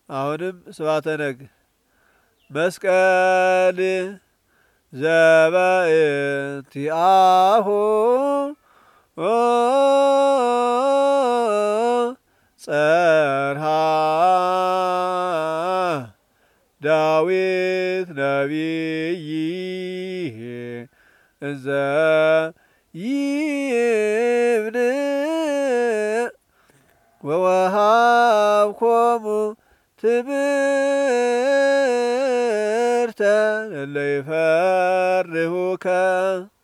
አሁንም ስብሐተ ነግ መስቀል ዘበእንቲአሁ ጸርሃ ዳዊት ነቢይ እንዘ ይብን ወወሃብኮሙ ትምህርተ ለለ ይፈርሁከ